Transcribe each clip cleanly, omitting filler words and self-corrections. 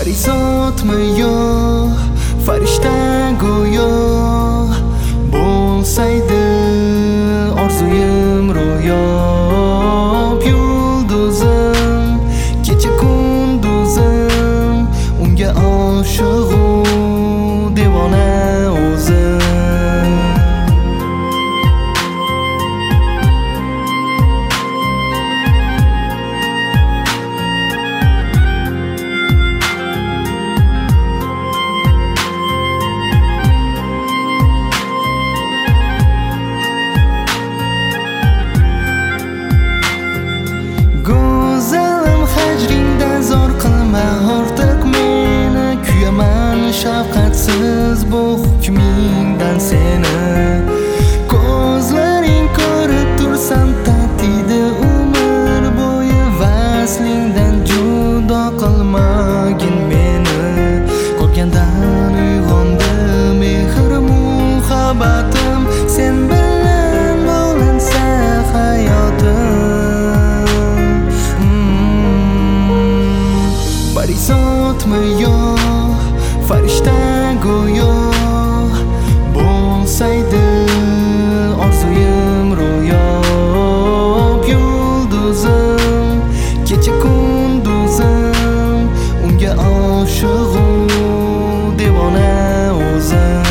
Parisotmi yo farishta go'yo bo'lsaydi orzuyim ro'yo yulduzim kecha kunduzim unga oshiqu devona o'zim Ortiq meni kuyaman shafqatsiz bu hukmingdan seni ko'zlaring ko'rib tursam tatiydi umr bo'yi vaslingdan judo qilmagin meni ko'rgandan uyg'ondi mehr muhabbatim sen bilan bog'lansa hayotim Parisotmi yo farishta go'yo bo'lsaydi orzuyim ro'yo yulduzim kecha kunduzim unga oshiqu devona o'zim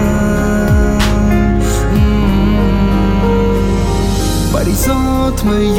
Parisotmi